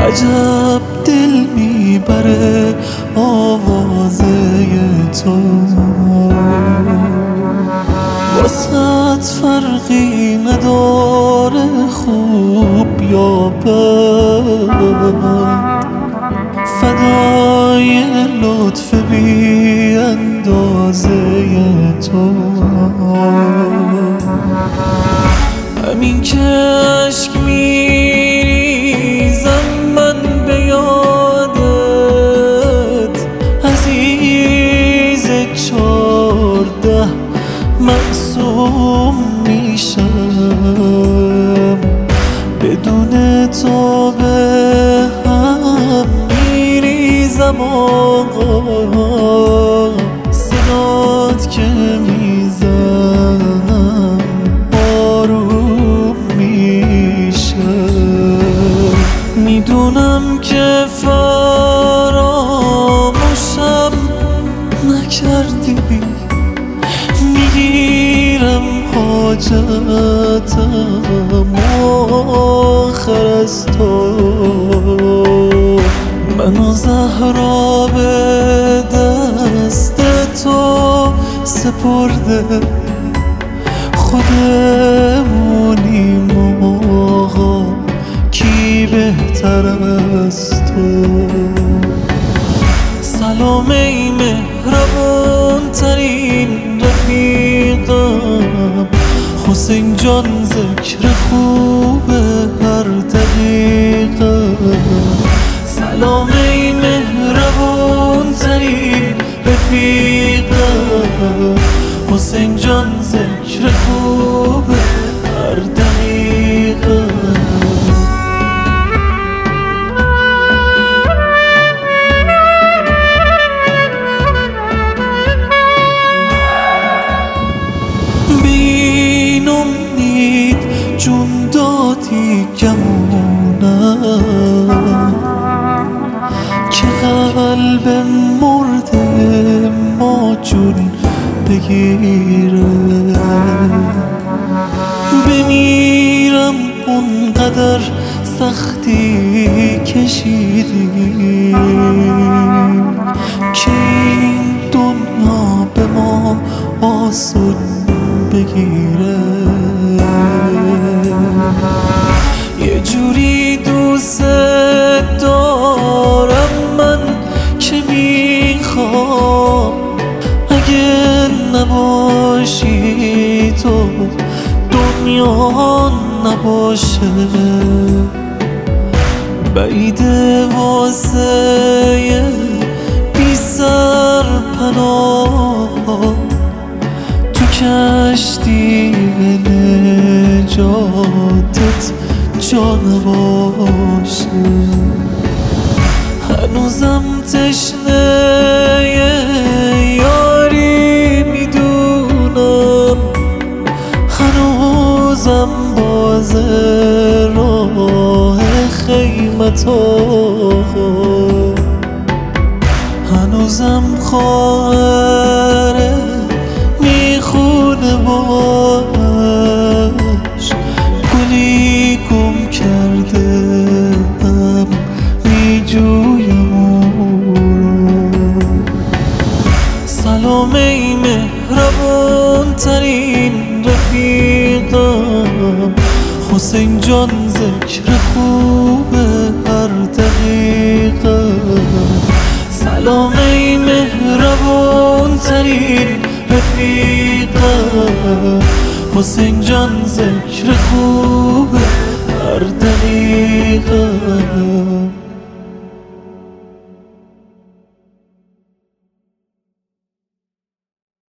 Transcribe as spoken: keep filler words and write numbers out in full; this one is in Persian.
عجب دل میبره آوازه تو، واسط فرقی نداره خوب یا بد، فدای لطف بی اندازه تو. همین که عشق میریزم من به یادت، عزیز چارده معصوم میشم، بدون تو به هم میریزم آقا، صدات که میزنم آروم میشم. میدونم که فراموشم نکردی، میگیرم حاجتم آخر از تو. منو زهرا به دست تو سپرده، خودمونیم آقا کی بهتر از تو. سلام ای مهربون ترین رفیقم، حسین جان ذکر خوب هر دقیقه. سلام ای مهربون ترین رفیقم، حسین جان ذکر خوب هر دقیقه. بین امید جون دادی گمونم، که قلب مرده ما جون بگیره. بمیرم اونقدر سختی کشیدیم، که این دنیا به ما آسون بگیره. یه جوری دوست دارم من که میخوام اگه نباشی تو دنیا نباشه. بعیده واسه بی سر پناه، تو کشتی نجاتت جا نباشه. هنوزم تشنه یاری میدونم، هنوزم باز راه خیمت آقا، هنوزم خواهره میخونه باش، گلی گم کرده هم میجویم اون. سلام ای مهربون ترین رفیقم، حسین جان ذکر خوب هر دقیقه. سلام ای مهربون ترین رفیقم، حسین جان ذکر خوب هر دقیقه.